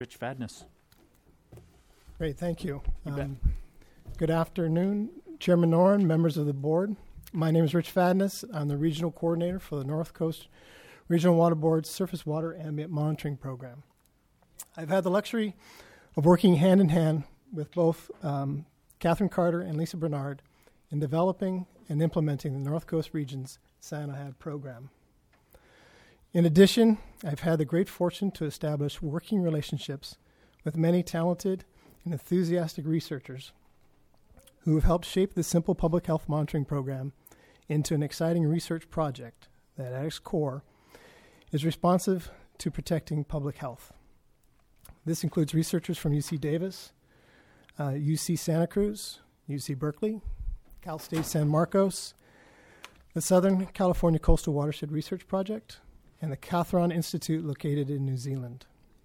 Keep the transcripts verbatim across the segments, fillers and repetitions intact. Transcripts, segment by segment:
Rich Fadness. Great, thank you. You bet. Um, good afternoon, Chairman Noren, members of the board. My name is Rich Fadness. I'm the regional coordinator for the North Coast Regional Water Board's Surface Water Ambient Monitoring Program. I've had the luxury of working hand in hand with both um, Catherine Carter and Lisa Bernard in developing and implementing the North Coast Region's SANOHAB program. In addition, I've had the great fortune to establish working relationships with many talented and enthusiastic researchers who have helped shape the simple public health monitoring program into an exciting research project that at its core is responsive to protecting public health. This includes researchers from U C Davis, uh, U C Santa Cruz, U C Berkeley, Cal State San Marcos, the Southern California Coastal Watershed Research Project, and the Catharon Institute located in New Zealand.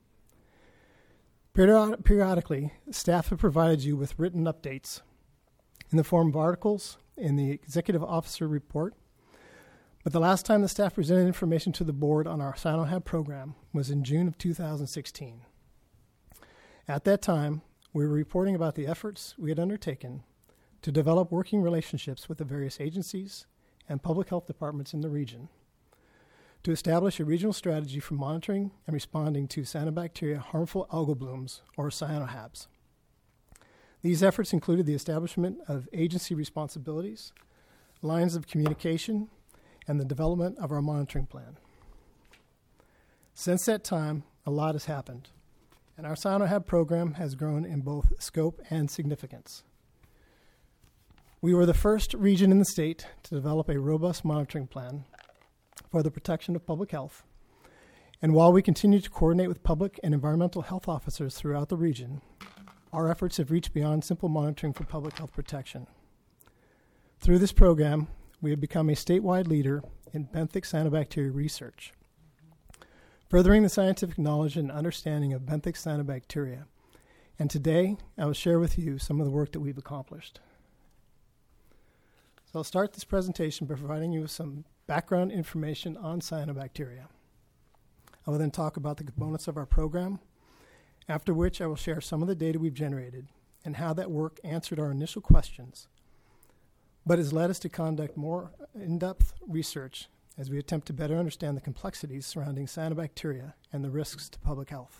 Period- periodically, staff have provided you with written updates in the form of articles in the Executive Officer Report, but the last time the staff presented information to the board on our SANOHAB program was in June of two thousand sixteen. At that time, we were reporting about the efforts we had undertaken to develop working relationships with the various agencies and public health departments in the region to establish a regional strategy for monitoring and responding to cyanobacteria harmful algal blooms, or cyanohabs. These efforts included the establishment of agency responsibilities, lines of communication, and the development of our monitoring plan. Since that time, a lot has happened, and our SANOHAB program has grown in both scope and significance. We were the first region in the state to develop a robust monitoring plan for the protection of public health. And while we continue to coordinate with public and environmental health officers throughout the region, our efforts have reached beyond simple monitoring for public health protection. Through this program, we have become a statewide leader in benthic cyanobacteria research, furthering the scientific knowledge and understanding of benthic cyanobacteria. And today, I will share with you some of the work that we've accomplished. So I'll start this presentation by providing you with some background information on cyanobacteria. I will then talk about the components of our program, after which I will share some of the data we've generated and how that work answered our initial questions, but has led us to conduct more in-depth research as we attempt to better understand the complexities surrounding cyanobacteria and the risks to public health.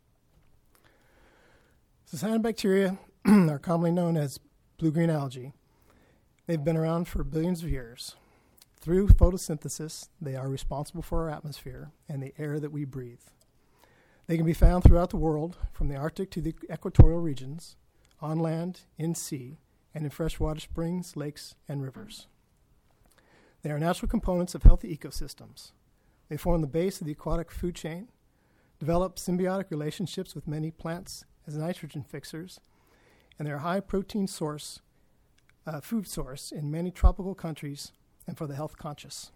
So cyanobacteria are commonly known as blue-green algae. They've been around for billions of years. Through photosynthesis, they are responsible for our atmosphere and the air that we breathe. They can be found throughout the world, from the Arctic to the equatorial regions, on land, in sea, and in freshwater springs, lakes, and rivers. They are natural components of healthy ecosystems. They form the base of the aquatic food chain, develop symbiotic relationships with many plants as nitrogen fixers, and they're a high protein source, uh, food source in many tropical countries and for the health conscious.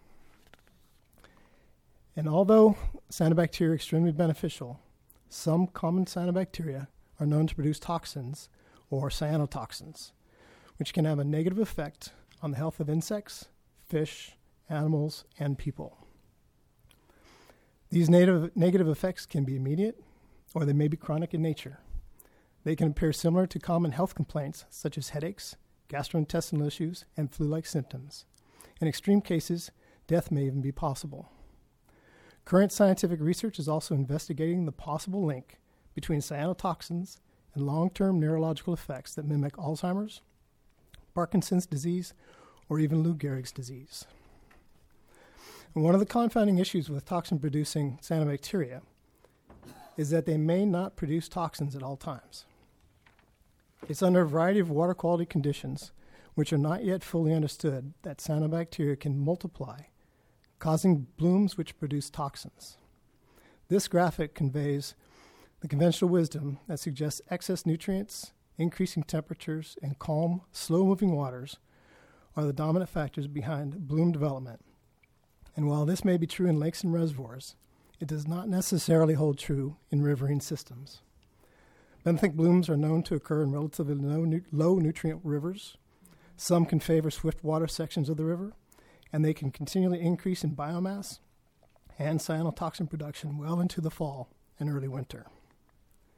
And although cyanobacteria are extremely beneficial, some common cyanobacteria are known to produce toxins, or cyanotoxins, which can have a negative effect on the health of insects, fish, animals, and people. These native, negative effects can be immediate, or they may be chronic in nature. They can appear similar to common health complaints such as headaches, gastrointestinal issues, and flu-like symptoms. In extreme cases, death may even be possible. Current scientific research is also investigating the possible link between cyanotoxins and long-term neurological effects that mimic Alzheimer's, Parkinson's disease, or even Lou Gehrig's disease. And one of the confounding issues with toxin-producing cyanobacteria is that they may not produce toxins at all times. It's under a variety of water quality conditions, which are not yet fully understood, that cyanobacteria can multiply, causing blooms which produce toxins. This graphic conveys the conventional wisdom that suggests excess nutrients, increasing temperatures, and calm, slow-moving waters are the dominant factors behind bloom development. And while this may be true in lakes and reservoirs, it does not necessarily hold true in riverine systems. Benthic blooms are known to occur in relatively low, nu- low nutrient rivers. Some can favor swift water sections of the river, and they can continually increase in biomass and cyanotoxin production well into the fall and early winter.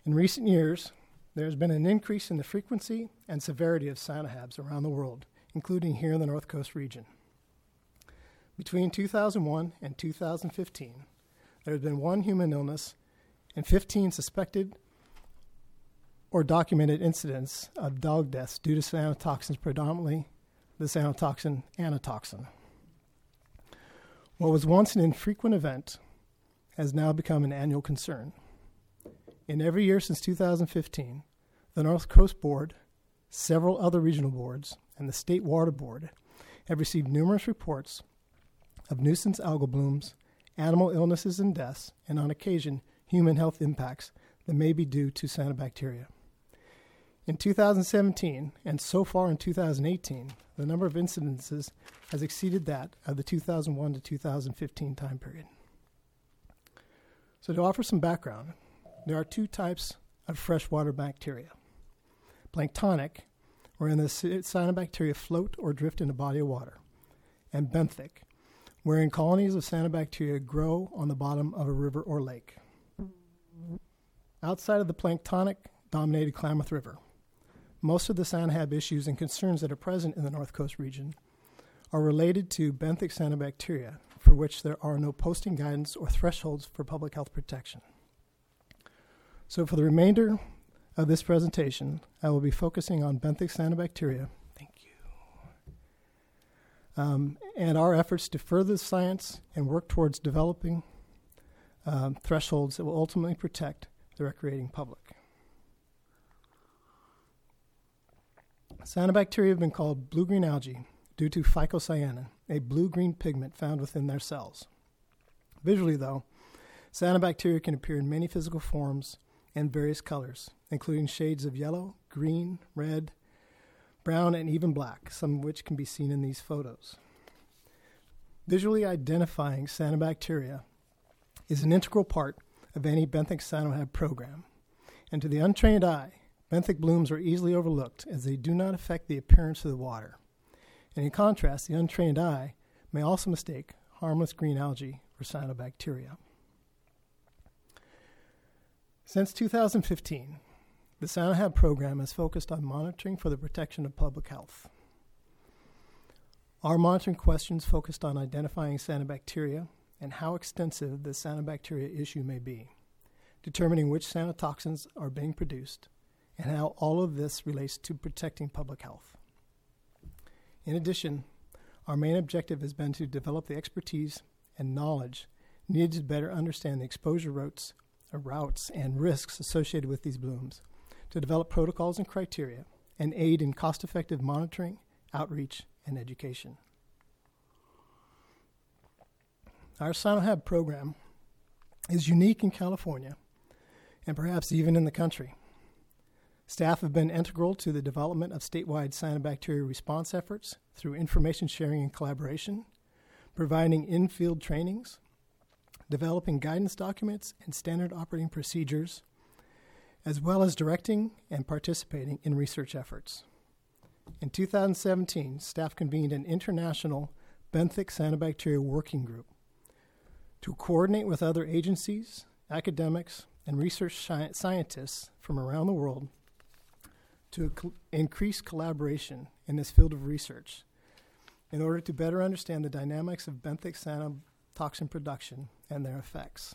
In recent years, there has been an increase in the frequency and severity of cyanohabs around the world, including here in the North Coast region. Between two thousand one and two thousand fifteen, there has been one human illness and fifteen suspected or documented incidents of dog deaths due to cyanotoxins, predominantly the cyanotoxin anatoxin. What was once an infrequent event has now become an annual concern. In every year since two thousand fifteen, the North Coast Board, several other regional boards, and the State Water Board have received numerous reports of nuisance algal blooms, animal illnesses and deaths, and on occasion, human health impacts that may be due to cyanobacteria. In two thousand seventeen, and so far in two thousand eighteen, the number of incidences has exceeded that of the two thousand one to two thousand fifteen time period. So to offer some background, there are two types of freshwater bacteria. Planktonic, wherein the cyanobacteria float or drift in a body of water, and benthic, wherein colonies of cyanobacteria grow on the bottom of a river or lake. Outside of the planktonic-dominated Klamath River, most of the cyanohab issues and concerns that are present in the North Coast region are related to benthic cyanobacteria, for which there are no posting guidance or thresholds for public health protection. So for the remainder of this presentation, I will be focusing on benthic cyanobacteria. Thank you. Um, and our efforts to further the science and work towards developing um, thresholds that will ultimately protect the recreating public. Cyanobacteria have been called blue-green algae due to phycocyanin, a blue-green pigment found within their cells. Visually, though, cyanobacteria can appear in many physical forms and various colors, including shades of yellow, green, red, brown, and even black, some of which can be seen in these photos. Visually identifying cyanobacteria is an integral part of any benthic cyanohab program, and to the untrained eye, benthic blooms are easily overlooked as they do not affect the appearance of the water. And in contrast, the untrained eye may also mistake harmless green algae for cyanobacteria. Since two thousand fifteen, the cyanohab program has focused on monitoring for the protection of public health. Our monitoring questions focused on identifying cyanobacteria and how extensive the cyanobacteria issue may be, determining which cyanotoxins are being produced, and how all of this relates to protecting public health. In addition, our main objective has been to develop the expertise and knowledge needed to better understand the exposure routes, uh, routes and risks associated with these blooms, to develop protocols and criteria, and aid in cost-effective monitoring, outreach, and education. Our cyanohab program is unique in California, and perhaps even in the country. Staff have been integral to the development of statewide cyanobacteria response efforts through information sharing and collaboration, providing in-field trainings, developing guidance documents and standard operating procedures, as well as directing and participating in research efforts. In two thousand seventeen, staff convened an international benthic cyanobacteria working group to coordinate with other agencies, academics, and research sci- scientists from around the world to co- increase collaboration in this field of research in order to better understand the dynamics of benthic cyanotoxin production and their effects.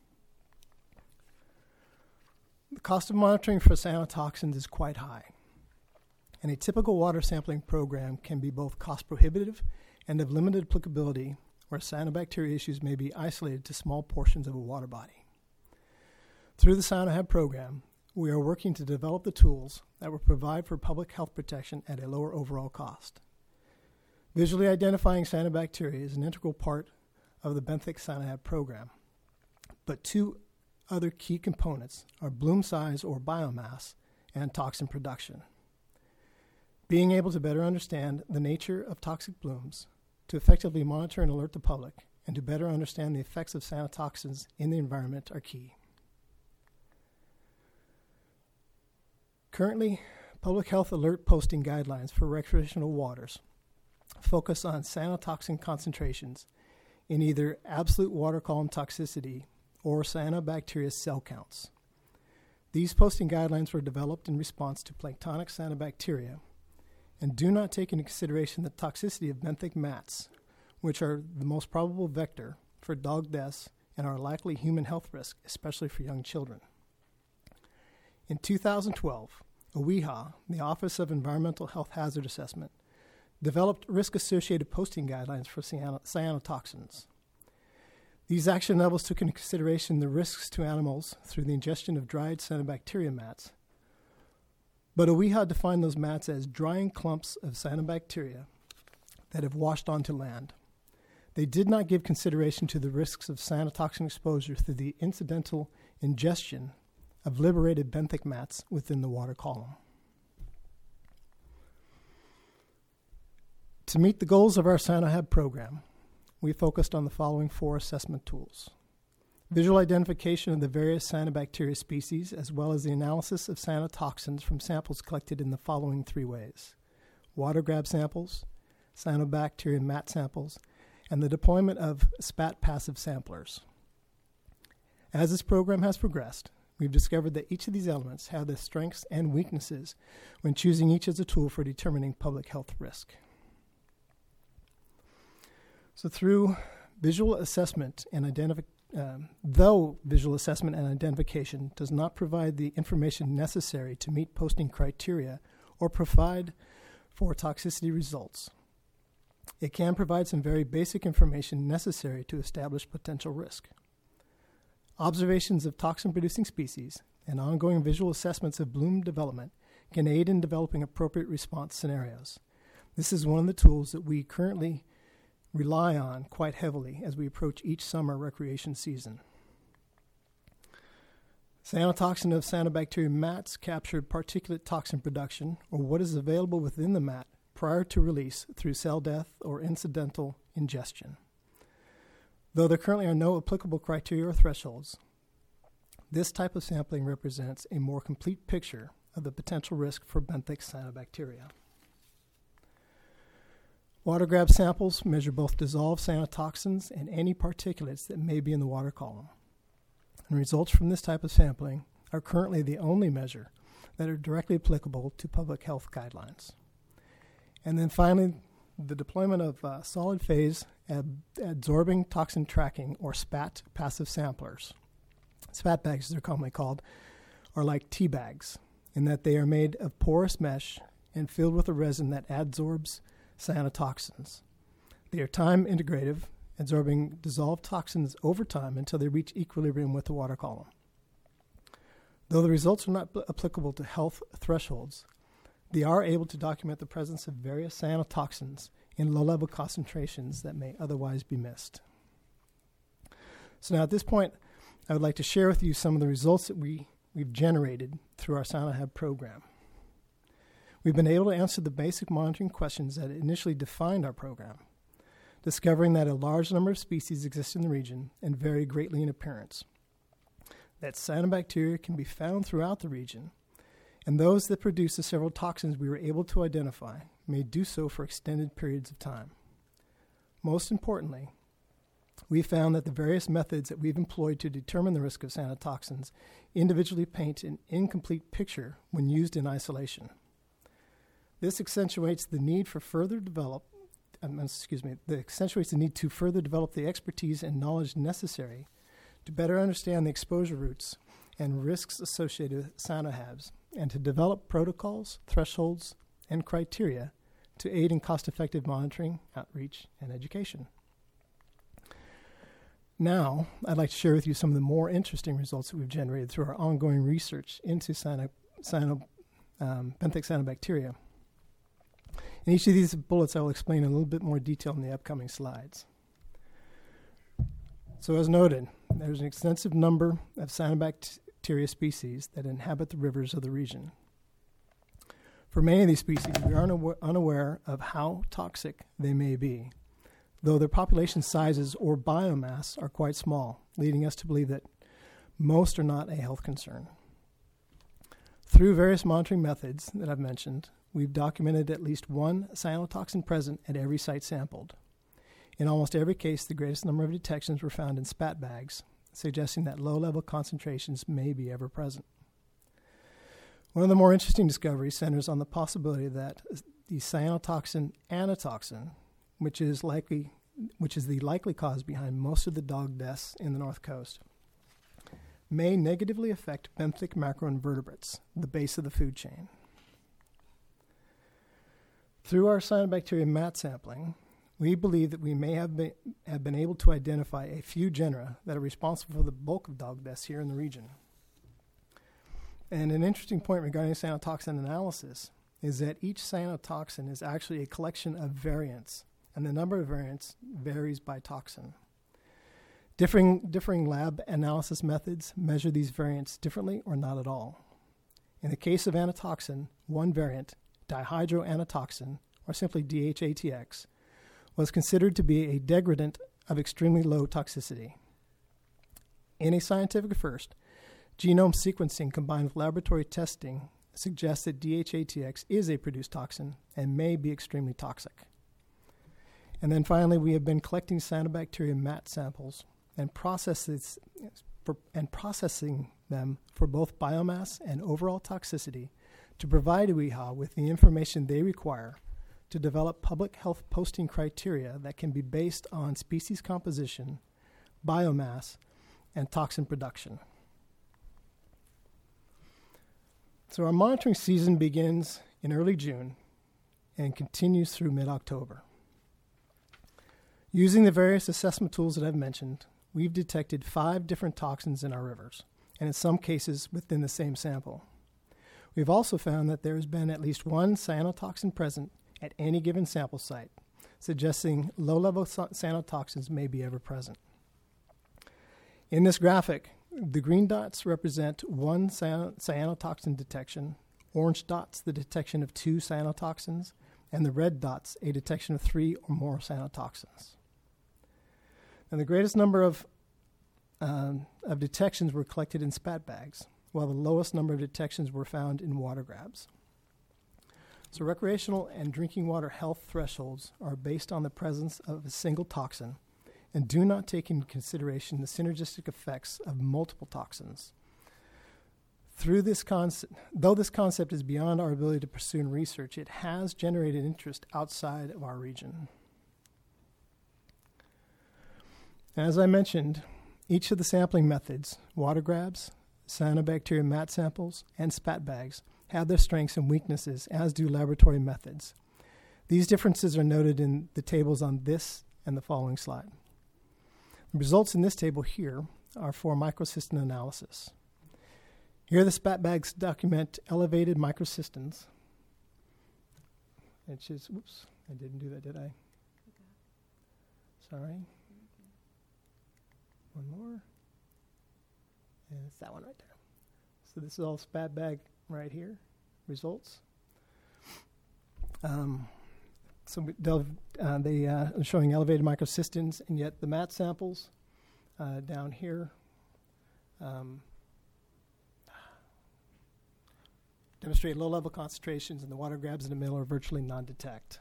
The cost of monitoring for cyanotoxins is quite high, and a typical water sampling program can be both cost prohibitive and of limited applicability, where cyanobacteria issues may be isolated to small portions of a water body. Through the cyanohab program, we are working to develop the tools that will provide for public health protection at a lower overall cost. Visually identifying cyanobacteria is an integral part of the benthic cyanohab program, but two other key components are bloom size or biomass and toxin production. Being able to better understand the nature of toxic blooms, to effectively monitor and alert the public, and to better understand the effects of cyanotoxins in the environment are key. Currently, public health alert posting guidelines for recreational waters focus on cyanotoxin concentrations in either absolute water column toxicity or cyanobacteria cell counts. These posting guidelines were developed in response to planktonic cyanobacteria and do not take into consideration the toxicity of benthic mats, which are the most probable vector for dog deaths and are likely human health risk, especially for young children. In two thousand twelve, OEHA, the Office of Environmental Health Hazard Assessment, developed risk-associated posting guidelines for cyano- cyanotoxins. These action levels took into consideration the risks to animals through the ingestion of dried cyanobacteria mats, but OEHA defined those mats as drying clumps of cyanobacteria that have washed onto land. They did not give consideration to the risks of cyanotoxin exposure through the incidental ingestion of liberated benthic mats within the water column. To meet the goals of our CyanoHab program, we focused on the following four assessment tools: visual identification of the various cyanobacteria species, as well as the analysis of cyanotoxins from samples collected in the following three ways: water grab samples, cyanobacteria mat samples, and the deployment of SPAT passive samplers. As this program has progressed, we've discovered that each of these elements have their strengths and weaknesses when choosing each as a tool for determining public health risk. So through visual assessment and identification, um, though visual assessment and identification does not provide the information necessary to meet posting criteria or provide for toxicity results, it can provide some very basic information necessary to establish potential risk. Observations of toxin-producing species and ongoing visual assessments of bloom development can aid in developing appropriate response scenarios. This is one of the tools that we currently rely on quite heavily as we approach each summer recreation season. Cyanotoxin of cyanobacteria mats captured particulate toxin production, or what is available within the mat prior to release through cell death or incidental ingestion. Though there currently are no applicable criteria or thresholds, this type of sampling represents a more complete picture of the potential risk for benthic cyanobacteria. Water grab samples measure both dissolved cyanotoxins and any particulates that may be in the water column. And results from this type of sampling are currently the only measure that are directly applicable to public health guidelines. And then finally, the deployment of uh, solid phase ab- adsorbing toxin tracking, or SPAT passive samplers. SPAT bags, as they're commonly called, are like tea bags in that they are made of porous mesh and filled with a resin that adsorbs cyanotoxins. They are time integrative, absorbing dissolved toxins over time until they reach equilibrium with the water column. Though the results are not b- applicable to health thresholds, they are able to document the presence of various cyanotoxins in low-level concentrations that may otherwise be missed. So now at this point, I would like to share with you some of the results that we, we've generated through our CyanoHab program. We've been able to answer the basic monitoring questions that initially defined our program, discovering that a large number of species exist in the region and vary greatly in appearance, that cyanobacteria can be found throughout the region, and those that produce the several toxins we were able to identify may do so for extended periods of time. Most importantly, we found that the various methods that we've employed to determine the risk of cyanotoxins individually paint an incomplete picture when used in isolation. This accentuates the need for further develop, um, excuse me, the accentuates the need to further develop the expertise and knowledge necessary to better understand the exposure routes and risks associated with cyanohabs, and to develop protocols, thresholds, and criteria to aid in cost-effective monitoring, outreach, and education. Now, I'd like to share with you some of the more interesting results that we've generated through our ongoing research into cyano, cyano, um, benthic cyanobacteria. In each of these bullets, I will explain in a little bit more detail in the upcoming slides. So as noted, there's an extensive number of cyanobacteria species that inhabit the rivers of the region. For many of these species, we are unawa- unaware of how toxic they may be, though their population sizes or biomass are quite small, leading us to believe that most are not a health concern. Through various monitoring methods that I've mentioned, we've documented at least one cyanotoxin present at every site sampled. In almost every case, the greatest number of detections were found in SPAT bags, suggesting that low-level concentrations may be ever present. One of the more interesting discoveries centers on the possibility that the cyanotoxin anatoxin, which is likely, which is the likely cause behind most of the dog deaths in the North Coast, may negatively affect benthic macroinvertebrates, the base of the food chain. Through our cyanobacteria mat sampling, we believe that we may have been, have been able to identify a few genera that are responsible for the bulk of dog deaths here in the region. And an interesting point regarding cyanotoxin analysis is that each cyanotoxin is actually a collection of variants, and the number of variants varies by toxin. Differing, differing lab analysis methods measure these variants differently or not at all. In the case of anatoxin, one variant, dihydroanatoxin, or simply D H A T X, was considered to be a degradant of extremely low toxicity. In a scientific first, genome sequencing combined with laboratory testing suggests that D H A T X is a produced toxin and may be extremely toxic. And then finally, we have been collecting cyanobacteria mat samples and processes for, and processing them for both biomass and overall toxicity to provide W I H A with the information they require to develop public health posting criteria that can be based on species composition, biomass, and toxin production. So our monitoring season begins in early June and continues through mid-October. Using the various assessment tools that I've mentioned, we've detected five different toxins in our rivers, and in some cases within the same sample. We've also found that there has been at least one cyanotoxin present at any given sample site, suggesting low-level cyanotoxins may be ever present. In this graphic, the green dots represent one cyan- cyanotoxin detection, orange dots the detection of two cyanotoxins, and the red dots a detection of three or more cyanotoxins. And the greatest number of, um, of detections were collected in spat bags, while the lowest number of detections were found in water grabs. So recreational and drinking water health thresholds are based on the presence of a single toxin and do not take into consideration the synergistic effects of multiple toxins. Through this concept, though this concept is beyond our ability to pursue in research, it has generated interest outside of our region. As I mentioned, each of the sampling methods, water grabs, cyanobacteria mat samples, and spat bags, have their strengths and weaknesses, as do laboratory methods. These differences are noted in the tables on this and the following slide. The results in this table here are for microcystin analysis. Here the spat bags document elevated microcystins. It's just, whoops, I didn't do that, did I? Sorry. One more. And it's that one right there. So this is all spat bag right here, results. Um, so they'll, uh, they uh, are showing elevated microcystins, and yet the mat samples uh, down here um, demonstrate low-level concentrations, and the water grabs in the middle are virtually non-detect.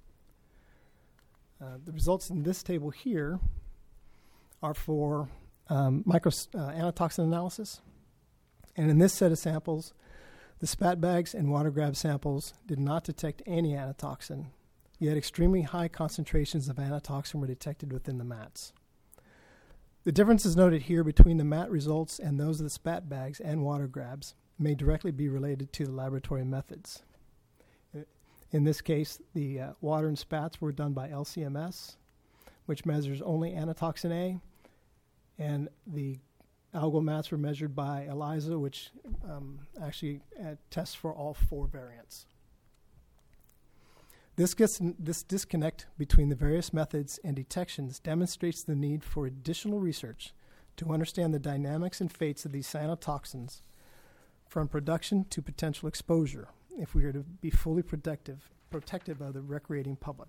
Uh, the results in this table here are for um, micro uh, anatoxin analysis. And in this set of samples, the spat bags and water grab samples did not detect any anatoxin, yet extremely high concentrations of anatoxin were detected within the mats. The differences noted here between the mat results and those of the spat bags and water grabs may directly be related to the laboratory methods. In this case, the uh, water and spats were done by L C M S, which measures only anatoxin A, and the algal mats were measured by ELISA, which um, actually uh, tests for all four variants. This, gets n- this disconnect between the various methods and detections demonstrates the need for additional research to understand the dynamics and fates of these cyanotoxins from production to potential exposure if we are to be fully protective, protective of the recreating public.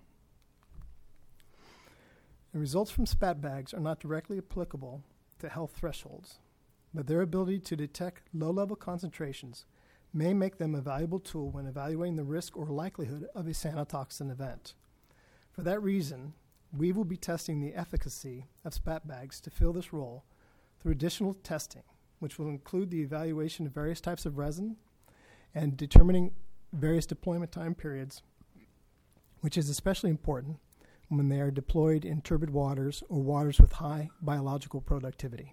The results from spat bags are not directly applicable to health thresholds, but their ability to detect low-level concentrations may make them a valuable tool when evaluating the risk or likelihood of a cyanotoxin event. For that reason, we will be testing the efficacy of spat bags to fill this role through additional testing, which will include the evaluation of various types of resin and determining various deployment time periods, which is especially important when they are deployed in turbid waters or waters with high biological productivity.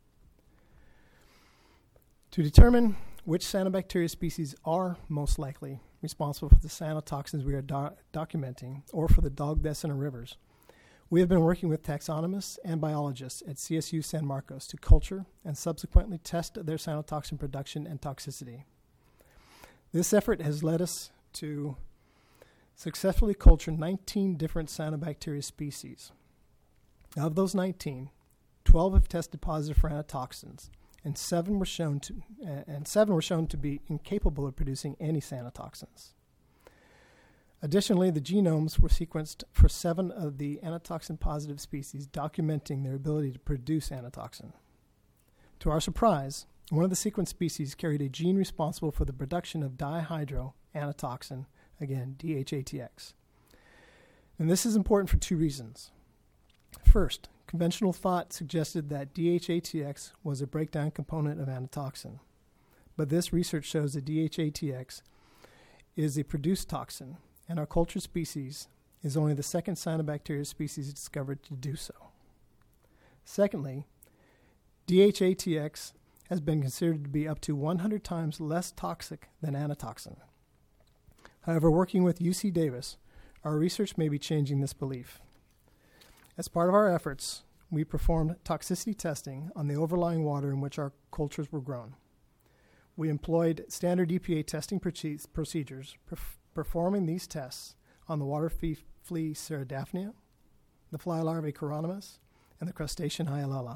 To determine which cyanobacteria species are most likely responsible for the cyanotoxins we are do- documenting or for the dog deaths in our rivers, we have been working with taxonomists and biologists at C S U San Marcos to culture and subsequently test their cyanotoxin production and toxicity. This effort has led us to successfully culture nineteen different cyanobacteria species. Of those nineteen, twelve have tested positive for antitoxins, and seven were shown to uh, and seven were shown to be incapable of producing any cyanotoxins. Additionally, the genomes were sequenced for seven of the antitoxin-positive species, documenting their ability to produce antitoxin. To our surprise, one of the sequenced species carried a gene responsible for the production of dihydroantitoxin, again, D H A T X. And this is important for two reasons. First, conventional thought suggested that D H A T X was a breakdown component of antitoxin. But this research shows that D H A T X is a produced toxin, and our cultured species is only the second cyanobacteria species discovered to do so. Secondly, D H A T X has been considered to be up to one hundred times less toxic than antitoxin. However, working with U C Davis, our research may be changing this belief. As part of our efforts, we performed toxicity testing on the overlying water in which our cultures were grown. We employed standard E P A testing proce- procedures, perf- performing these tests on the water flea, flea Ceradaphnia, the fly larvae Chironomus, and the crustacean Hyalella.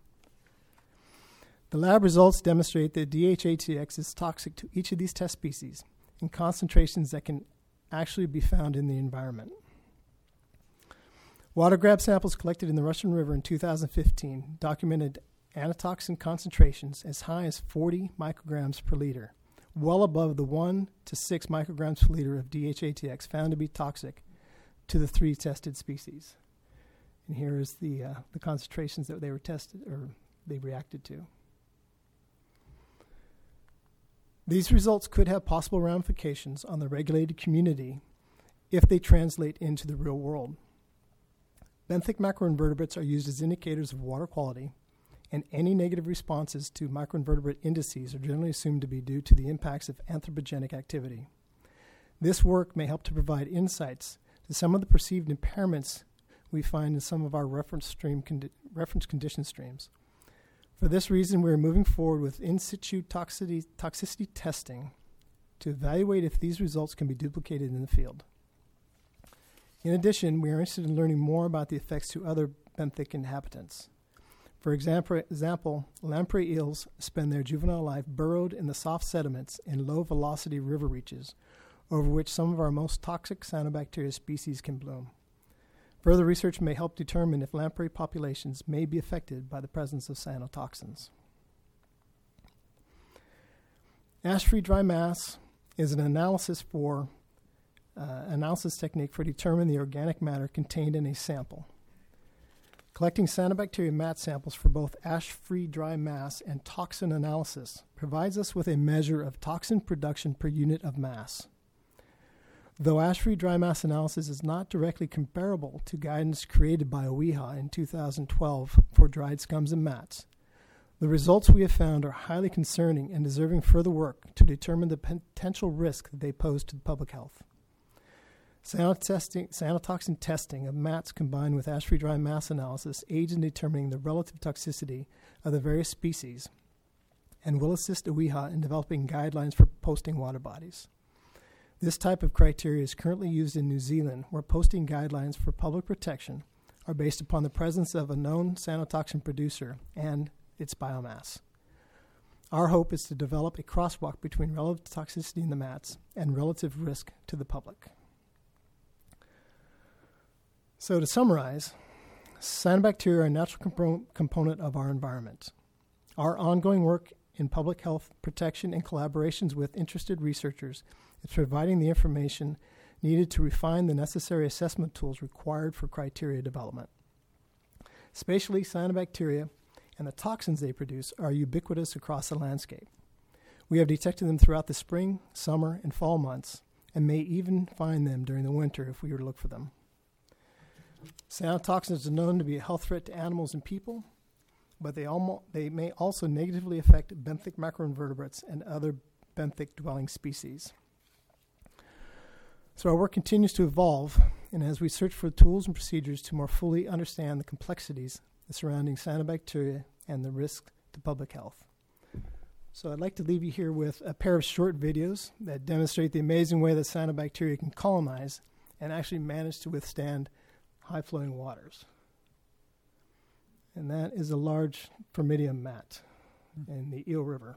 The lab results demonstrate that D H A T X is toxic to each of these test species in concentrations that can actually be found in the environment. Water grab samples collected in the Russian River in two thousand fifteen documented antitoxin concentrations as high as forty micrograms per liter, well above the one to six micrograms per liter of D H A T X found to be toxic to the three tested species. And here is the uh, the concentrations that they were tested or they reacted to. These results could have possible ramifications on the regulated community if they translate into the real world. Benthic macroinvertebrates are used as indicators of water quality, and any negative responses to macroinvertebrate indices are generally assumed to be due to the impacts of anthropogenic activity. This work may help to provide insights to some of the perceived impairments we find in some of our reference stream condi- reference condition streams. For this reason, we are moving forward with in situ toxicity, toxicity testing to evaluate if these results can be duplicated in the field. In addition, we are interested in learning more about the effects to other benthic inhabitants. For example, example, lamprey eels spend their juvenile life burrowed in the soft sediments in low-velocity river reaches, over which some of our most toxic cyanobacteria species can bloom. Further research may help determine if lamprey populations may be affected by the presence of cyanotoxins. Ash-free dry mass is an analysis for uh, analysis technique for determining the organic matter contained in a sample. Collecting cyanobacteria mat samples for both ash-free dry mass and toxin analysis provides us with a measure of toxin production per unit of mass. Though ash-free dry mass analysis is not directly comparable to guidance created by O E H A in two thousand twelve for dried scums and mats, the results we have found are highly concerning and deserving further work to determine the potential risk that they pose to the public health. Cyanotoxin testing of mats combined with ash-free dry mass analysis aids in determining the relative toxicity of the various species and will assist O E H A in developing guidelines for posting water bodies. This type of criteria is currently used in New Zealand, where posting guidelines for public protection are based upon the presence of a known cyanotoxin producer and its biomass. Our hope is to develop a crosswalk between relative toxicity in the mats and relative risk to the public. So to summarize, cyanobacteria are a natural comp- component of our environment. Our ongoing work in public health protection and collaborations with interested researchers is providing the information needed to refine the necessary assessment tools required for criteria development. Spatially, cyanobacteria and the toxins they produce are ubiquitous across the landscape. We have detected them throughout the spring, summer, and fall months, and may even find them during the winter if we were to look for them. Cyanotoxins are known to be a health threat to animals and people, but they, almo- they may also negatively affect benthic macroinvertebrates and other benthic-dwelling species. So our work continues to evolve, and as we search for tools and procedures to more fully understand the complexities surrounding cyanobacteria and the risk to public health. So I'd like to leave you here with a pair of short videos that demonstrate the amazing way that cyanobacteria can colonize and actually manage to withstand high-flowing waters. And that is a large Formidium mat mm. in the Eel River.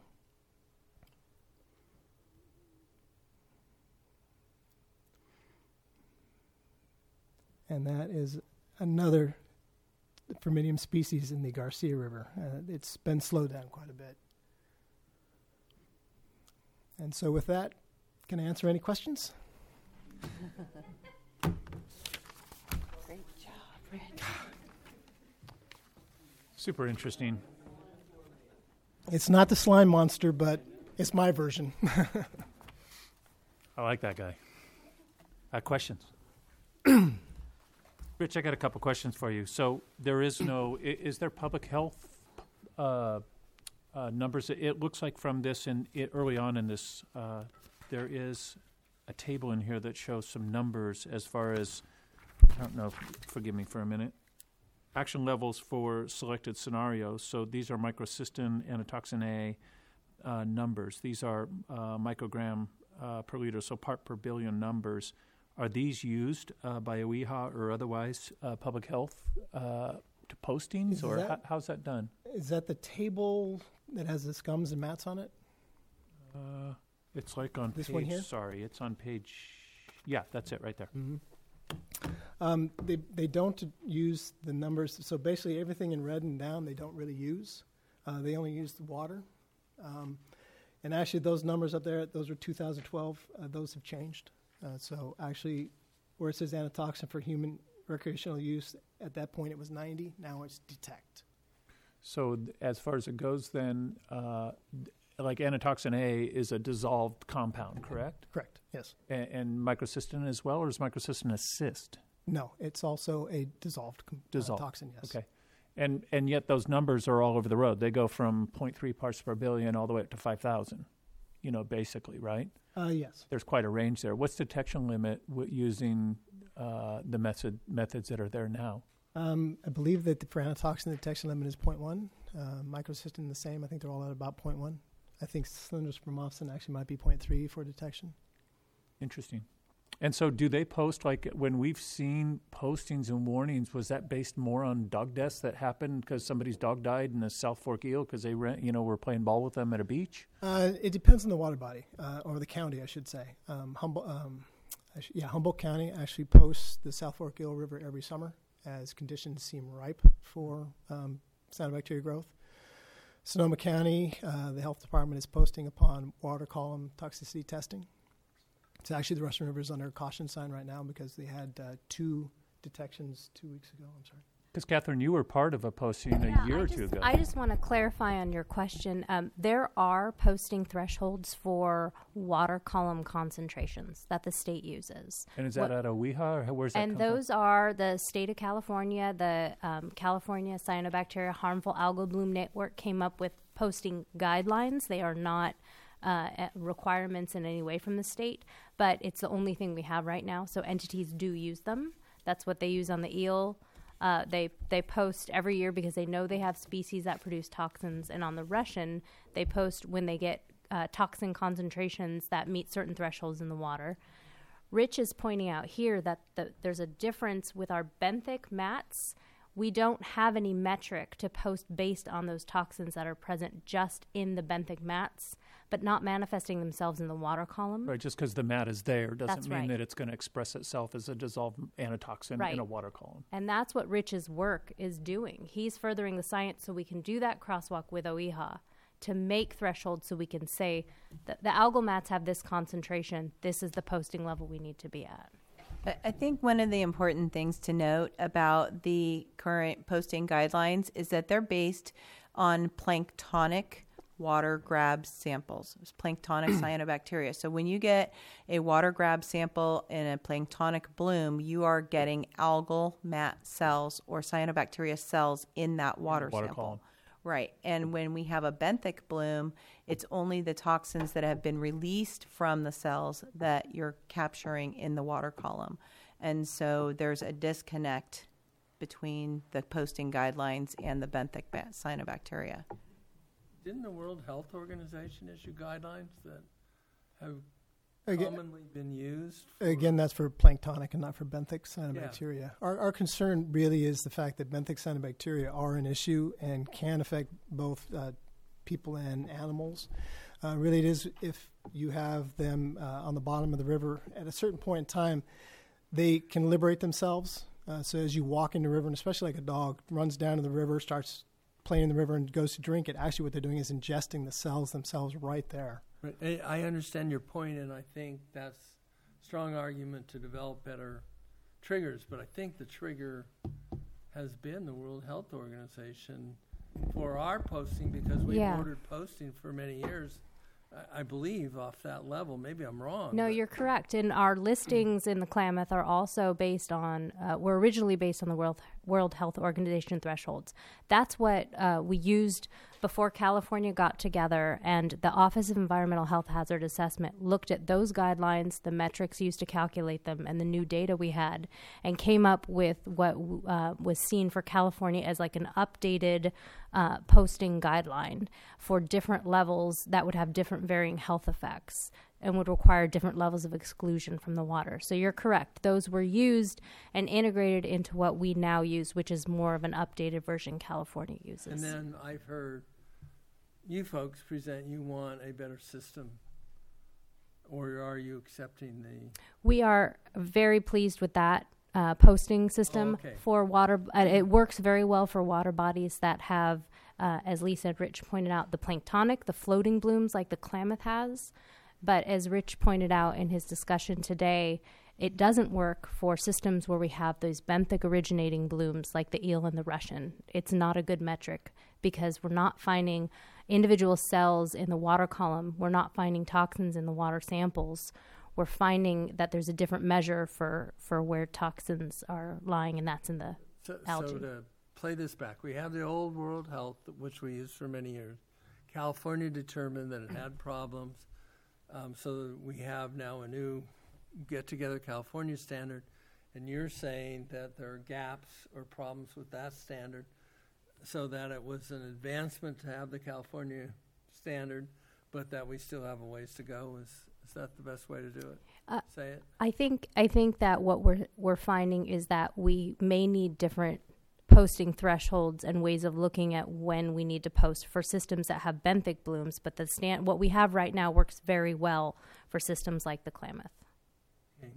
And that is another Formidium species in the Garcia River. Uh, it's been slowed down quite a bit. And so with that, can I answer any questions? Great job, Rich. Super interesting. It's not the slime monster, but it's my version. I like that guy. Uh, questions? Rich, I got a couple questions for you. So there is no, I- is there public health uh, uh, numbers? It, it looks like from this, in it, early on in this, uh, there is a table in here that shows some numbers as far as, I don't know, forgive me for a minute, action levels for selected scenarios. So these are microcystin, antitoxin A uh, numbers. These are uh, microgram uh, per liter, so part per billion numbers. Are these used uh, by O I H A or otherwise uh, public health uh, to postings, Is or that- how, how's that done? Is that the table that has the scums and mats on it? Uh, it's like on This page, one here? sorry, it's on page, yeah, that's it right there. Mm-hmm. Um, they they don't use the numbers. So basically, everything in red and down they don't really use. Uh, they only use the water. Um, and actually, those numbers up there, those are two thousand twelve. Uh, those have changed. Uh, so actually, where it says antitoxin for human recreational use, at that point it was ninety. Now it's detect. So th- as far as it goes, then, uh, d- like antitoxin A is a dissolved compound, correct? Correct. Yes. A- and microcystin as well, or is microcystin a cyst? No, it's also a dissolved, com- Dissolved. Uh, toxin. Yes. Okay. And and yet those numbers are all over the road. They go from zero point three parts per billion all the way up to five thousand, you know, basically, right? Uh, yes. There's quite a range there. What's the detection limit w- using uh, the method methods that are there now? Um, I believe that the, for antitoxin, the detection limit is zero point one. Uh, microcystin the same. I think they're all at about zero point one. I think cylindrospermopsin actually might be zero point three for detection. Interesting. And so do they post, like when we've seen postings and warnings, was that based more on dog deaths that happened because somebody's dog died in the South Fork eel because they ran, you know, were playing ball with them at a beach? Uh, it depends on the water body, uh, or the county, I should say. Um, Humboldt, um, I sh- yeah, Humboldt County actually posts the South Fork Eel River every summer as conditions seem ripe for um, cyanobacteria growth. Sonoma County, uh, the health department is posting upon water column toxicity testing. It's actually the Russian River is under a caution sign right now because they had uh, two detections two weeks ago. I'm sorry. Because, Catherine, you were part of a posting Yeah, a year I or just, two ago. I just want to clarify on your question. Um, there are posting thresholds for water column concentrations that the state uses. And is that what- at O I H A, or where's that And come from? those are the state of California, the um, California Cyanobacteria Harmful Algal Bloom Network came up with posting guidelines. They are not uh, uh, requirements in any way from the state, but it's the only thing we have right now. So entities do use them. That's what they use on the eel. Uh, they they post every year because they know they have species that produce toxins. And on the Russian, they post when they get uh, toxin concentrations that meet certain thresholds in the water. Rich is pointing out here that the, there's a difference with our benthic mats. We don't have any metric to post based on those toxins that are present just in the benthic mats, but not manifesting themselves in the water column. Right, just because the mat is there doesn't That's mean right. that it's going to express itself as a dissolved antitoxin Right. in a water column. And that's what Rich's work is doing. He's furthering the science so we can do that crosswalk with O I H A to make thresholds so we can say that the algal mats have this concentration. This is the posting level we need to be at. I- I think one of the important things to note about the current posting guidelines is that they're based on planktonic water grab samples, it's planktonic cyanobacteria. So when you get a water grab sample in a planktonic bloom, you are getting algal mat cells or cyanobacteria cells in that water, water sample. column. Right. And when we have a benthic bloom, it's only the toxins that have been released from the cells that you're capturing in the water column. And so there's a disconnect between the posting guidelines and the benthic ba- cyanobacteria. Didn't the World Health Organization issue guidelines that have Again, commonly been used? for- again, that's for planktonic and not for benthic cyanobacteria. Our, our concern really is the fact that benthic cyanobacteria are an issue and can affect both uh, people and animals. Uh, really, it is if you have them uh, on the bottom of the river at a certain point in time, they can liberate themselves. Uh, so as you walk in the river, and especially like a dog runs down to the river, starts playing in the river and goes to drink it, actually what they're doing is ingesting the cells themselves right there. Right. I I understand your point, and I think that's a strong argument to develop better triggers, but I think the trigger has been the World Health Organization for our posting, because we've Yeah. ordered posting for many years, I, I believe, off that level. Maybe I'm wrong. No, but- you're correct. And our listings in the Klamath are also based on, uh, were originally based on the World World Health Organization thresholds. That's what uh, we used before California got together, and the Office of Environmental Health Hazard Assessment looked at those guidelines, the metrics used to calculate them, and the new data we had, and came up with what uh, was seen for California as like an updated uh, posting guideline for different levels that would have different varying health effects and would require different levels of exclusion from the water. So you're correct. Those were used and integrated into what we now use, which is more of an updated version California uses. And then I've heard you folks present you want a better system, or are you accepting the... We are very pleased with that uh, posting system Oh, okay. for water. Uh, it works very well for water bodies that have, uh, as Lisa and Rich pointed out, the planktonic, the floating blooms like the Klamath has. But as Rich pointed out in his discussion today, it doesn't work for systems where we have those benthic originating blooms like the eel and the Russian. It's not a good metric because we're not finding individual cells in the water column. We're not finding toxins in the water samples. We're finding that there's a different measure for, for where toxins are lying, and that's in the So, algae. so to play this back, we have the old World Health, which we used for many years. California determined that it had problems. Um, so we have now a new get-together California standard, and you're saying that there are gaps or problems with that standard, so that it was an advancement to have the California standard, but that we still have a ways to go. Is is that the best way to do it? Uh, Say it. I think I think that what we're we're finding is that we may need different posting thresholds and ways of looking at when we need to post for systems that have benthic blooms, but the stand what we have right now works very well for systems like the Klamath. Okay.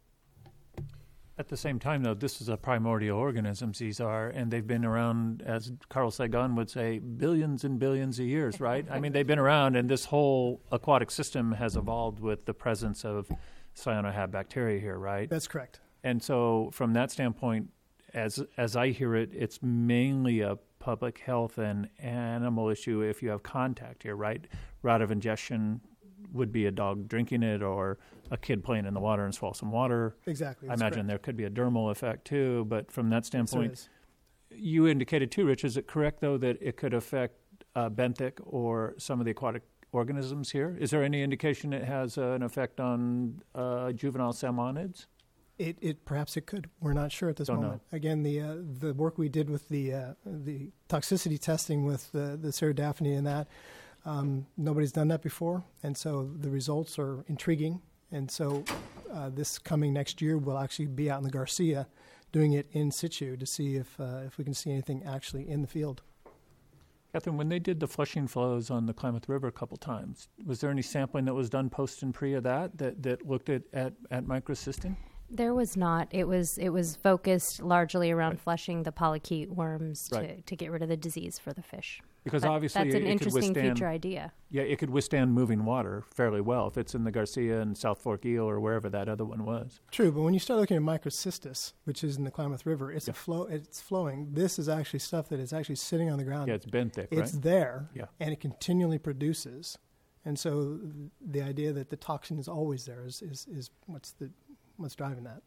At the same time, though, this is a primordial organisms, these are, and they've been around, as Carl Sagan would say, billions and billions of years, right? I mean, they've been around, and this whole aquatic system has evolved with the presence of cyanohab bacteria here, right? That's correct. And so from that standpoint, as as I hear it, it's mainly a public health and animal issue if you have contact here, right? Route of ingestion would be a dog drinking it or a kid playing in the water and swallow some water. Exactly. I that's imagine correct. there could be a dermal effect too, but from that Yes, there standpoint, is. you indicated too, Rich, is it correct though that it could affect uh, benthic or some of the aquatic organisms here? Is there any indication it has uh, an effect on uh, juvenile salmonids? It, it perhaps it could. We're not sure at this Don't know. moment. Again, the uh, the work we did with the uh, the toxicity testing with the the Cerodaphne and that, um, nobody's done that before, and so the results are intriguing. And so, uh, this coming next year, we'll actually be out in the Garcia, doing it in situ to see if uh, if we can see anything actually in the field. Catherine, when they did the flushing flows on the Klamath River a couple times, was there any sampling that was done post and pre of that that, that looked at, at, at microcystin? There was not. It was it was focused largely around flushing the polychaete worms to, Right. to get rid of the disease for the fish. Because But obviously that's an it could interesting withstand, future idea. yeah, it could withstand moving water fairly well if it's in the Garcia and South Fork Eel or wherever that other one was. True, but when you start looking at microcystis, which is in the Klamath River, it's Yeah. a flow. It's flowing. This is actually stuff that is actually sitting on the ground. Yeah, it's benthic, It's right? there, Yeah. and it continually produces. And so the idea that the toxin is always there is, is, is what's the what's driving that.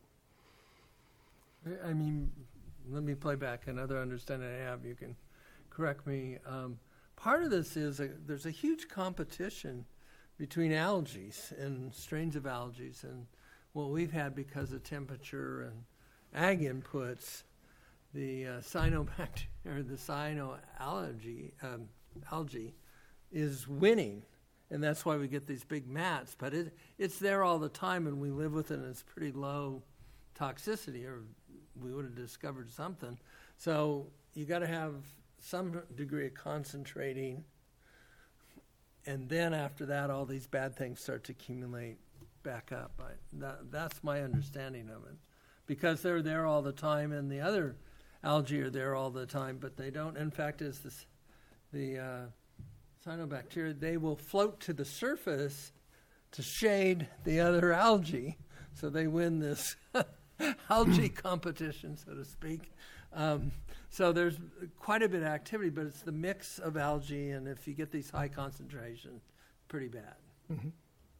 I mean, let me play back another understanding I have. You can correct me. Um, part of this is a, there's a huge competition between algae and strains of algae, and what we've had because of temperature and ag inputs, the uh, cyanobacteria or the cyanoalgae um, algae is winning, and that's why we get these big mats. But it it's there all the time, and we live with it, and it's pretty low toxicity, or we would have discovered something. So you got to have some degree of concentrating, and then after that, all these bad things start to accumulate back up. I, that, that's my understanding of it, because they're there all the time, and the other algae are there all the time, but they don't. In fact, as this, the uh, cyanobacteria, they will float to the surface to shade the other algae, so they win this algae competition, so to speak. Um, so there's quite a bit of activity, but it's the mix of algae, and if you get these high concentrations, pretty bad. Mm-hmm.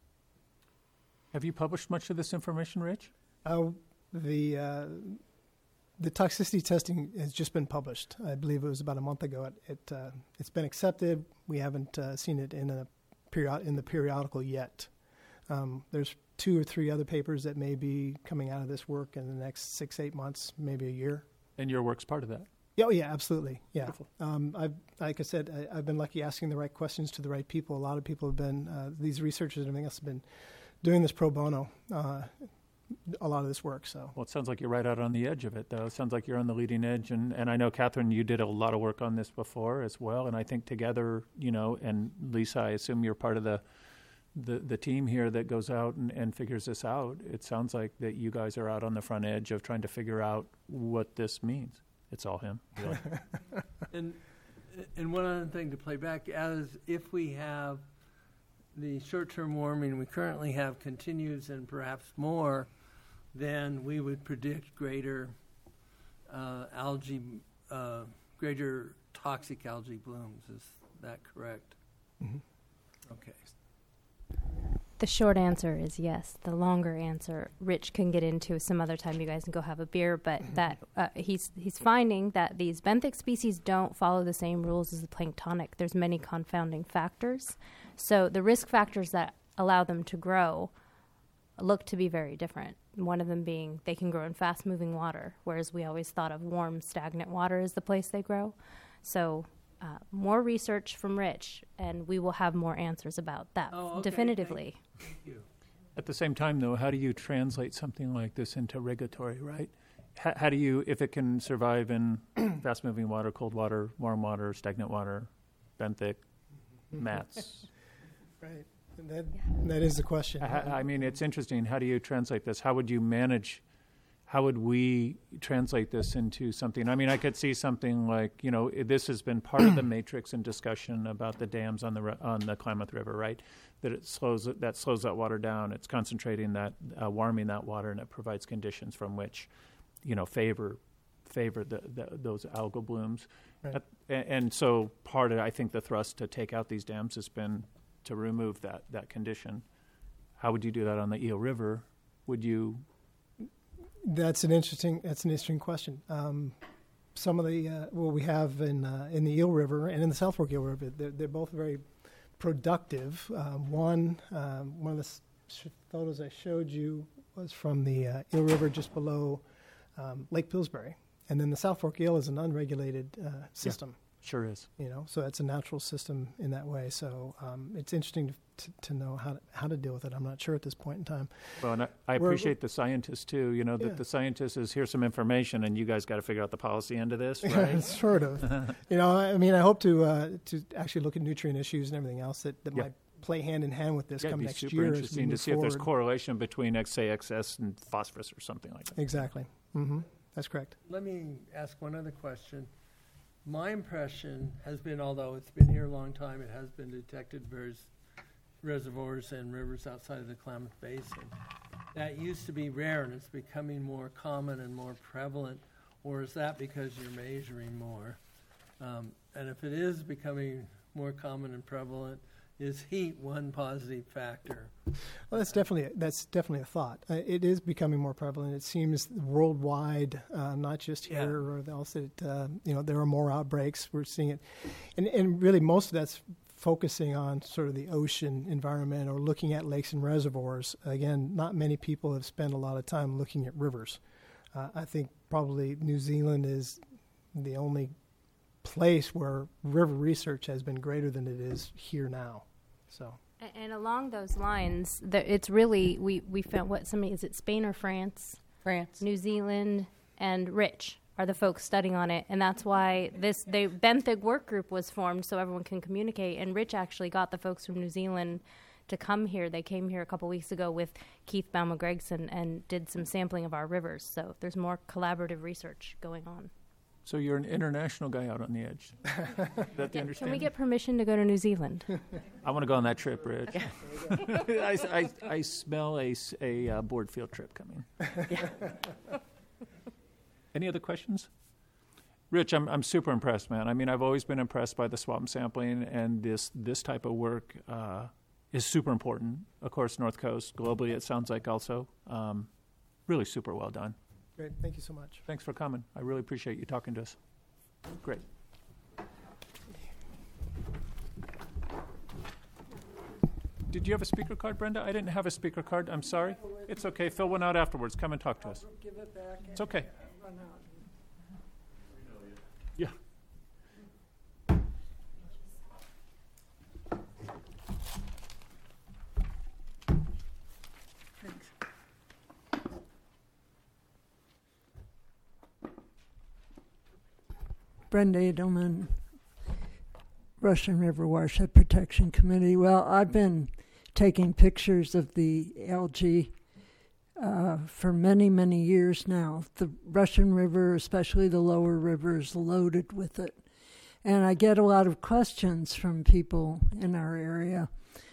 Have you published much of this information, Rich? Uh, the uh, the toxicity testing has just been published. I believe it was about a month ago. It, it uh, it's been accepted. We haven't uh, seen it in a period in the periodical yet. Um, there's two or three other papers that may be coming out of this work in the next six, eight months, maybe a year. And your work's part of that. Yeah, oh, yeah, absolutely. Yeah. Beautiful. Um, I've, like I said, I, I've been lucky asking the right questions to the right people. A lot of people have been, uh, these researchers and everything else have been doing this pro bono, uh, a lot of this work. So. Well, it sounds like you're right out on the edge of it, though. It sounds like you're on the leading edge. And, and I know, Catherine, you did a lot of work on this before as well. And I think together, you know, and Lisa, I assume you're part of the the, the team here that goes out and, and figures this out. It sounds like that you guys are out on the front edge of trying to figure out what this means. It's all him, really. And and one other thing to play back, as if we have the short-term warming we currently have continues and perhaps more, then we would predict greater uh, algae, uh, greater toxic algae blooms. Is that correct? Mm-hmm. Okay. The short answer is yes. The longer answer, Rich can get into some other time. You guys can go have a beer, but that uh, he's he's finding that these benthic species don't follow the same rules as the planktonic. There's many confounding factors, so the risk factors that allow them to grow look to be very different. One of them being they can grow in fast-moving water, whereas we always thought of warm, stagnant water as the place they grow. So. Uh, more research from Rich, and we will have more answers about that Oh, okay. definitively. Thank you. At the same time, though, how do you translate something like this into regulatory, right? How, how do you, if it can survive in fast-moving water, cold water, warm water, stagnant water, benthic, mats? Right. And that, that is the question. I, I mean, it's interesting. How do you translate this? How would you manage, how would we translate this into something? I mean, I could see something like, you know, this has been part of the matrix and discussion about the dams on the on the Klamath River, right? That it slows that slows that water down. It's concentrating that, uh, warming that water, and it provides conditions from which, you know, favor favor the, the, those algal blooms. Right. At, and, and so part of, I think, the thrust to take out these dams has been to remove that that condition. How would you do that on the Eel River? Would you? That's an interesting. That's an interesting question. Um, some of the uh, what we have in uh, in the Eel River and in the South Fork Eel River, they're, they're both very productive. Um, one um, one of the s- sh- photos I showed you was from the uh, Eel River just below um, Lake Pillsbury, and then the South Fork Eel is an unregulated uh, system. Sure is. You know, so it's a natural system in that way. So um, it's interesting to, to, to know how to, how to deal with it. I'm not sure at this point in time. Well, and I, I We're- appreciate the scientists too. You know, that Yeah. the scientist is here's some information, and you guys got to figure out the policy end of this, right? sort of. You know, I mean, I hope to uh, to actually look at nutrient issues and everything else that, that Yeah. might play hand in hand with this Yeah, it'd come be next super year. as we interesting to move see if there's forward. correlation between, X, say, excess and phosphorus or something like that. Exactly. Mm-hmm. That's correct. Let me ask one other question. my impression has been, although it's been here a long time, it has been detected various reservoirs and rivers outside of the Klamath Basin. That used to be rare, and it's becoming more common and more prevalent, or is that because you're measuring more? Um, and if it is becoming more common and prevalent, is heat one positive factor? Well, that's definitely that's definitely a thought. Uh, it is becoming more prevalent. It seems worldwide, uh, not just here. Yeah. Or else that uh, you know there are more outbreaks. We're seeing it, and and really most of that's focusing on sort of the ocean environment or looking at lakes and reservoirs. Again, not many people have spent a lot of time looking at rivers. Uh, I think probably New Zealand is the only place where river research has been greater than it is here now. So, And, and along those lines, the, it's really we we found what somebody is it Spain or France, France. New Zealand, and Rich are the folks studying on it, and that's why this the Benthic work group was formed so everyone can communicate. And Rich actually got the folks from New Zealand to come here. They came here a couple weeks ago with Keith Bauma-Gregson and did some sampling of our rivers. So there's more collaborative research going on. So you're an international guy out on the edge. Is that the Can understanding? we get permission to go to New Zealand? I want to go on that trip, Rich. I, I, I smell a, s- a uh, board field trip coming. Any other questions? Rich, I'm I'm super impressed, man. I mean, I've always been impressed by the swamp sampling, and this this type of work uh, is super important. Of course, North Coast, globally, it sounds like also. Um, really super well done. great. Thank you so much. Thanks for coming. I really appreciate you talking to us. Great. Did you have a speaker card, Brenda? I didn't have a speaker card. I'm sorry. It's okay. Fill one out afterwards. Come and talk to us. Give it back. It's okay. Run out. Yeah. Thanks. Brenda Edelman, Russian River Watershed Protection Committee. Well, I've been taking pictures of the algae uh, for many, many years now. The Russian River, especially the lower river, is loaded with it. And I get a lot of questions from people in our area.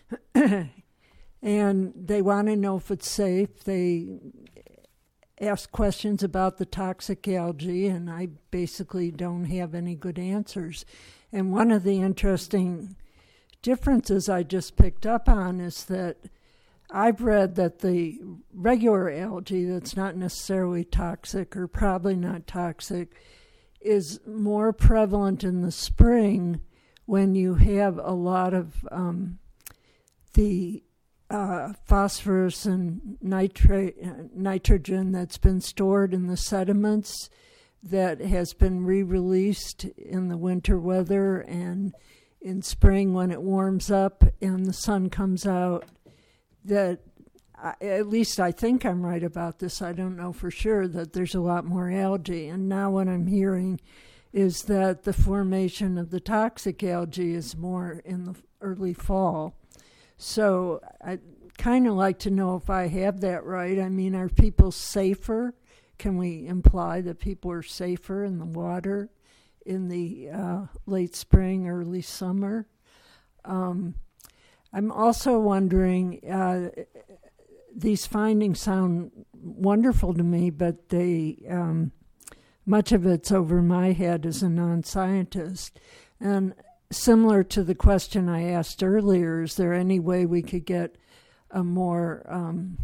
And they want to know if it's safe. They ask questions about the toxic algae, and I basically don't have any good answers. And one of the interesting differences I just picked up on is that I've read that the regular algae that's not necessarily toxic or probably not toxic is more prevalent in the spring when you have a lot of um, the uh, phosphorus and nitrate, uh, nitrogen that's been stored in the sediments that has been re-released in the winter weather, and in spring when it warms up and the sun comes out. That I, at least I think I'm right about this. I don't know for sure that there's a lot more algae. And now what I'm hearing is that the formation of the toxic algae is more in the early fall. So I'd kind of like to know if I have that right. I mean, are people safer? Can we imply that people are safer in the water in the uh, late spring, early summer? Um, I'm also wondering, uh, these findings sound wonderful to me, but they um, much of it's over my head as a non-scientist. And similar to the question I asked earlier, is there any way we could get a more um,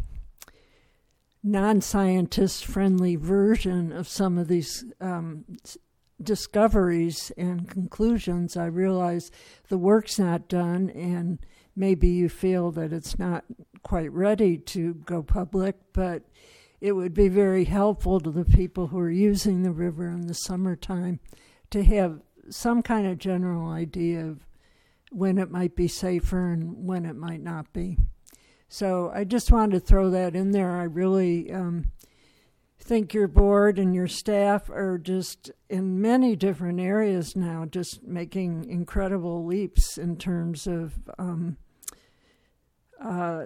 non-scientist friendly version of some of these um, discoveries and conclusions? I realize the work's not done, and maybe you feel that it's not quite ready to go public, but it would be very helpful to the people who are using the river in the summertime to have some kind of general idea of when it might be safer and when it might not be. So I just wanted to throw that in there. I really um, think your board and your staff are just in many different areas now just making incredible leaps in terms of um, uh,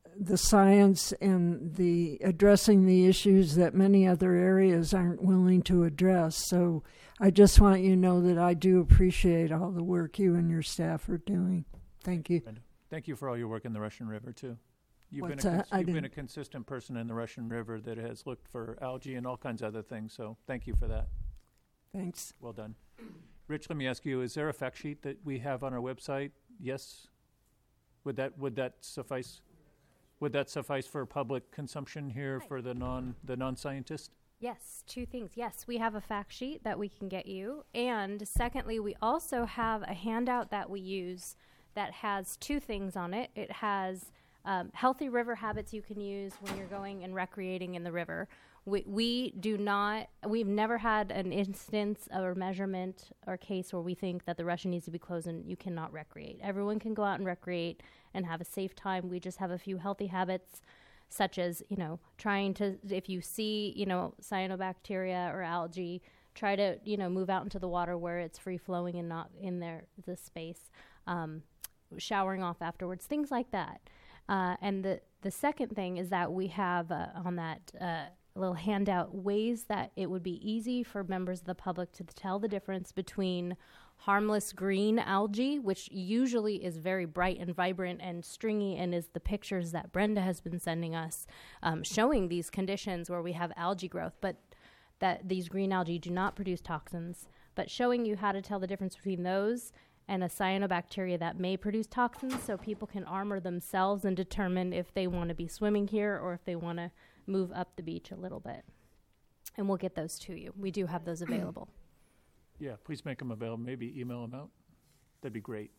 the science and the addressing the issues that many other areas aren't willing to address. So I just want you to know that I do appreciate all the work you and your staff are doing. Thank you. And thank you for all your work in the Russian River, too. You've, What's been a, that? I you've been didn't- a consistent person in the Russian River that has looked for algae and all kinds of other things, so thank you for that. Thanks. Well done. Rich, let me ask you, is there a fact sheet that we have on our website? Yes? Would that, would that suffice? Would that suffice for public consumption here for the non, the non-scientist? Yes, two things. Yes, we have a fact sheet that we can get you. And secondly, we also have a handout that we use that has two things on it. It has um, healthy river habits you can use when you're going and recreating in the river. We, we do not, we've never had an instance or measurement or case where we think that the Russian needs to be closed and you cannot recreate. Everyone can go out and recreate and have a safe time. We just have a few healthy habits, such as, you know, trying to, if you see, you know, cyanobacteria or algae, try to, you know, move out into the water where it's free flowing and not in there, the space, um, showering off afterwards, things like that. Uh, and the, the second thing is that we have uh, on that uh, little handout ways that it would be easy for members of the public to tell the difference between harmless green algae, which usually is very bright and vibrant and stringy, and is the pictures that Brenda has been sending us, um, showing these conditions where we have algae growth, but that these green algae do not produce toxins, but showing you how to tell the difference between those and a cyanobacteria that may produce toxins, so people can armor themselves and determine if they want to be swimming here or if they want to move up the beach a little bit. And we'll get those to you. We do have those available. Yeah, please make them available. Maybe email them out. That'd be great.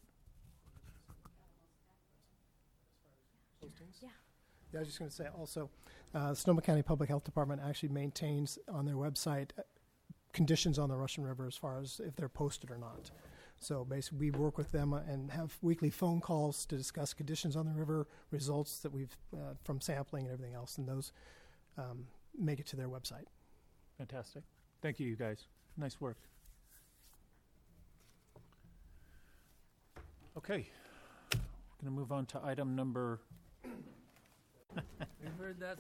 Yeah, I was just going to say also, uh, Sonoma County Public Health Department actually maintains on their website uh, conditions on the Russian River as far as if they're posted or not. So basically, we work with them uh, and have weekly phone calls to discuss conditions on the river, results that we've uh, from sampling and everything else, and those um, make it to their website. Fantastic. Thank you, you guys. Nice work. Okay, we're going to move on to item number. We've heard that